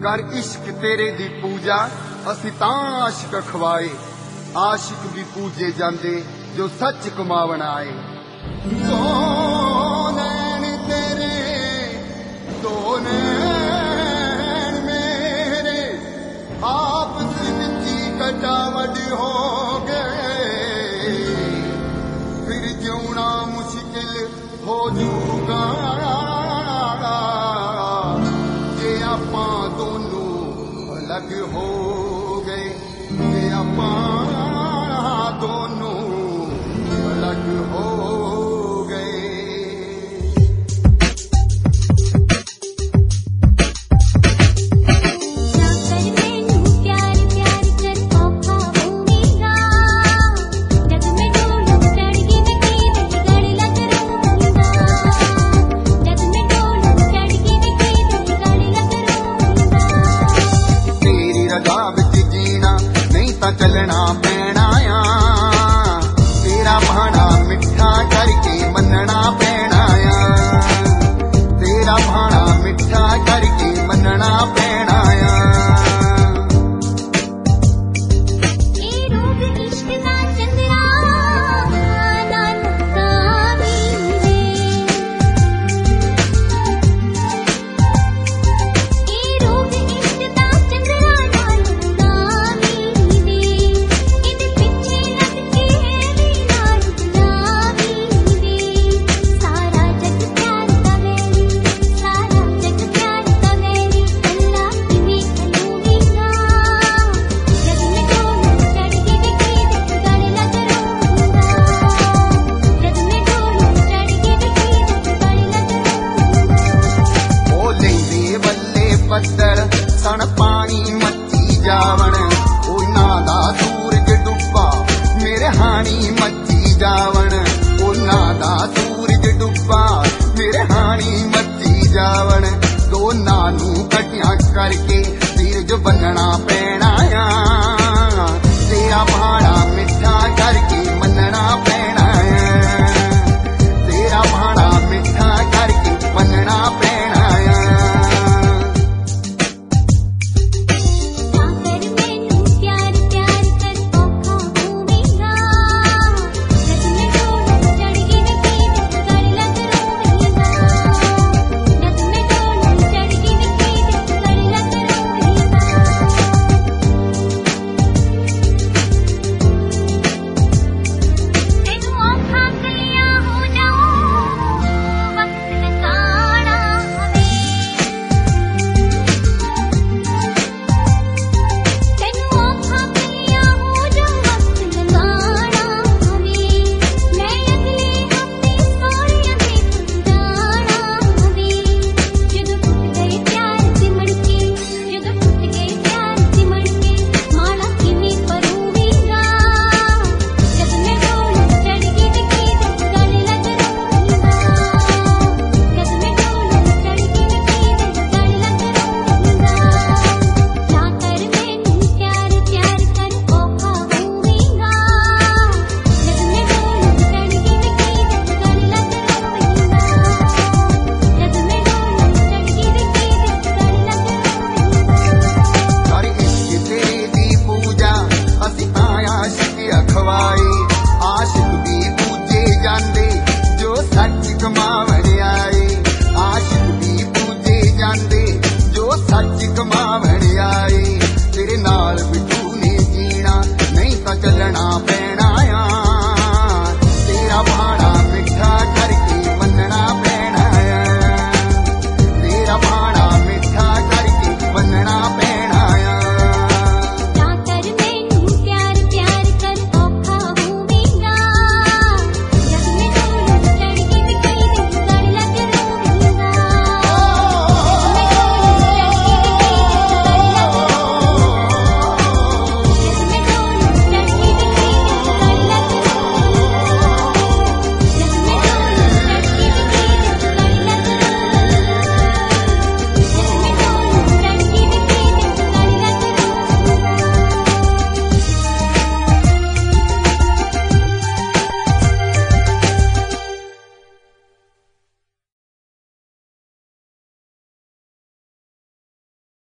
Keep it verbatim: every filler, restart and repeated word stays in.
कर इश्क तेरे दी पूजा असी तां आशिक खवाए। आशिक भी पूजे जांदे जो सच कमावन आए। दो नैन तेरे दो नैन मेरे आपस विच कटावट हो गए। फिर जिउना मुश्किल हो जूगा जे आपां दोनों अलग हो गए। जे आपां दोनों अलग हो चलना पैना आ। तेरा भाना मिठा करके मनना पैना आ। तेरा भाना मिठा करके मनना पैना आ। सन पानी मची जावन उन्हां दा सूरज डुब्बा मेरे हानी मची जावन। उन्हां दा सूरज डुब्बा मेरे हानी मची जावन। दोनां नूं कट्ठियां करके सिर जो बनना पैना आ। तेरा भाड़ा मिठा करके मनना पैना आ। तेरा भाड़ा मिठा करके मनना पैना आ। आशिक भी पूजे जांदे जो सच कमावन आए। आशिक भी पूजे जांदे जो सच कमा